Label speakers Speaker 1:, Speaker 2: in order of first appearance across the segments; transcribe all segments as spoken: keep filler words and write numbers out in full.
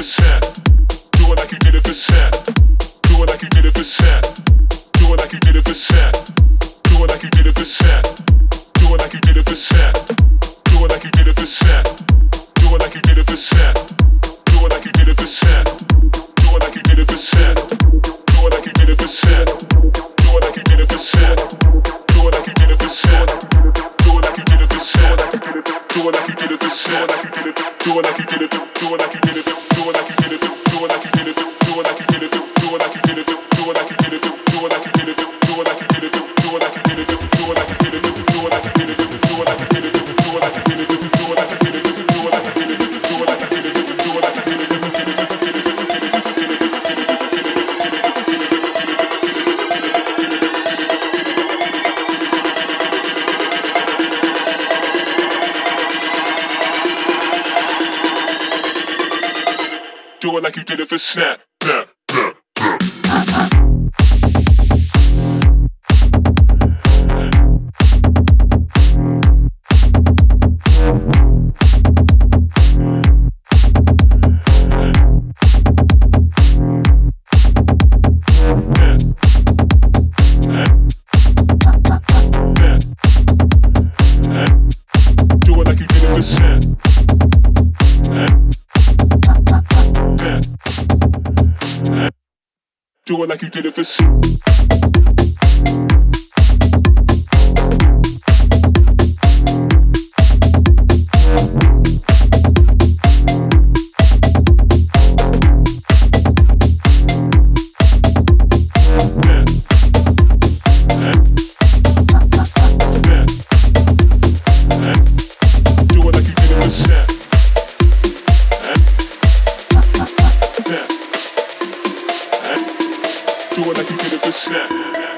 Speaker 1: for Snap. Do it like you did it for Snap. Do it like you did it for Snap. Do it like you did it for Snap. Do it like you did it for Snap. Do it like you did it for Snap. Do it like you did it for Snap. Do it like you did it for Snap. Do it like you did it for Snap. Do it like you did it for Snap. Do it like you did it for Snap. Do it like you did it for Snap. Do it like you did it for Snap. Do it like you did it for Snap. Do it like you did it for Snap. Do it like you did it. Do it like you did it. Do it like you did it. Do it like you did it. Do it like you did it. Do it like you did it. Do it like you did it. Do it like you did it. Do it like you did it. Do it like you did it. Do it like you did it. Do it like you did it. Do it like you did it. Do it like you did it. Do it like you did it. Do it like you did it. Do it like you did it. Do it like you did it. Do it like you did it for Snap. Snap. Do it like you did it for Snap. Do it like you did it for Snap.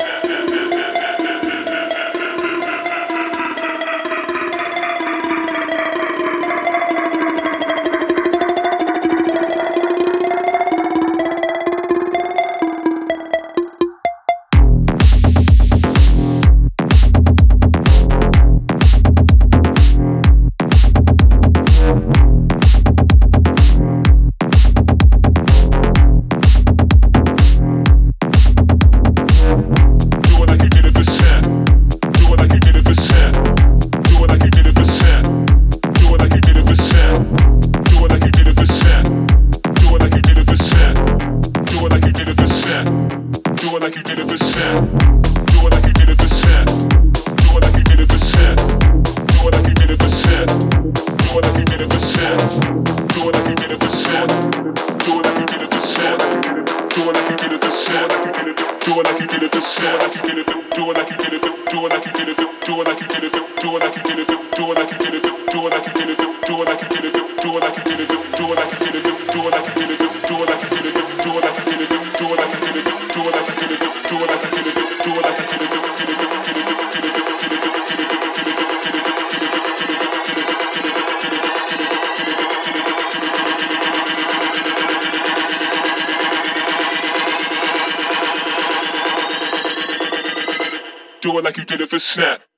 Speaker 1: Do it like you did it for Snap. Do it like you did it for Snap. Do it like you did it for Snap. Do it like you did it for Snap. Do it like you did it for Snap. Do it like you did it for Snap. Do it like you did it for Snap. Do it like you did it for Snap. Do it like you did it for Snap. Do it like you did it. Do it like you did it. Do it like you did it. Do it like you did it. Do it like you did it. Do it like you did it. Do it like you did it. Do it like you did it. Do it like you did it. Do it like you did it. Do it like you did it. Do it like you did it. Do it like you did it. Do it like you did it. Do it like you did it. Do it like you did it. Did it, did it, did it, did it, did it, did it, did it, did it, did it, did it, do it like you did it for Snap.